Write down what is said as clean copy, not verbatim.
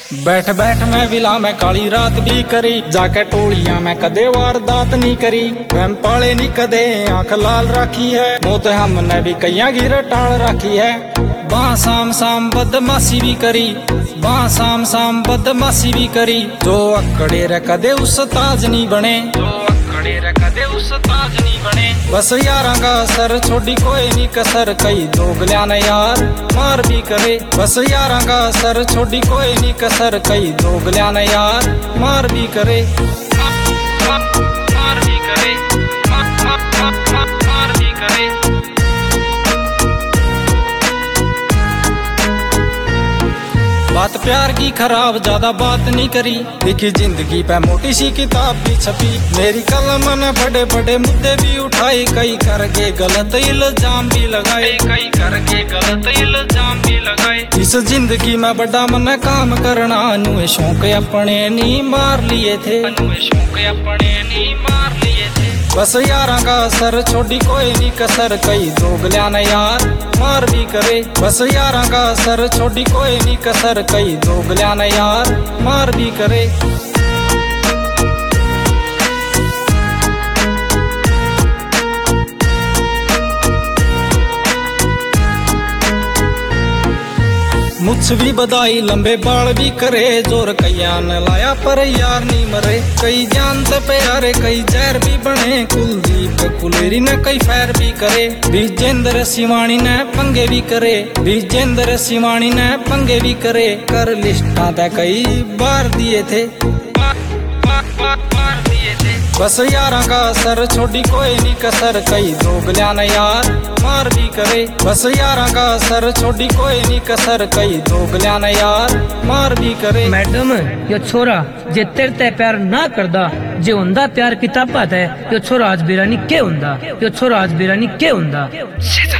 बैठ बैठ मैं विला में काली रात भी करी, जाके टोलियां में कदे वारदात नहीं करी। वहम पाले नहीं कदे आंख लाल राखी है, मौत हमने भी कईया गिर टाल राखी है। वहाँ शाम शाम बदमाशी भी करी, वहाँ शाम शाम बदमाशी भी करी। जो अकड़े रे कदे उस ताज नहीं बने, जो अकड़े रे कदे उस ताज नहीं बने। बस यारा का सर छोड़ी कोई नहीं कसर, कई दोगलिया ने यार मार भी करे। बस यारा का सर छोड़ी कोई नहीं कसर, कई दोगलिया ने यार मार भी करे। मार भी करे, मार भी करे। बात प्यार की खराब ज्यादा बात नहीं करी, लिखी जिंदगी पे मोटी सी किताब भी छपी। मेरी कलम ने बड़े बड़े मुद्दे भी उठाए, कई करके गलत इल्जाम भी लगाए, कई करके गलत इल्जाम भी लगाए। इस जिंदगी में बड़ा मन काम करना, अनुए शौक अपने नहीं मार लिए थे, अनुए शौक अपने नहीं मार लिए थे। बस यारा का सर छोड़ी कोई नहीं कसर, कई दोगलिया ने यार मार भी करे। बस यारा का सर छोड़ी कोई नहीं कसर, कई दोगलिया ने यार मार भी करे। मुझ भी बधाई लंबे बाल भी करे, जोर कैया न लाया पर यार नहीं मरे। कई जानते प्यारे कई जहर भी बने, कुलदीप कुलेरी ने कई फैर भी करे। विजेंद्र सिवानी ने पंगे भी करे, विजेंद्र सिवानी ने पंगे भी करे। कर लिस्टा तय कई बार दिए थे, बस यारा का सर छोड़ी कोई नहीं कसर, कई दोगलिया ने यार मार भी करे। बस यारा का सर छोड़ी कोई नहीं कसर, कई दोगलिया ने यार मार भी करे। मैडम यो छोरा जे तेरे ते प्यार ना करदा, जे हुंदा प्यार किताबा ते यो छोरा आज बिरानी के हुंदा, यो छोरा आज बिरानी के हुंदा।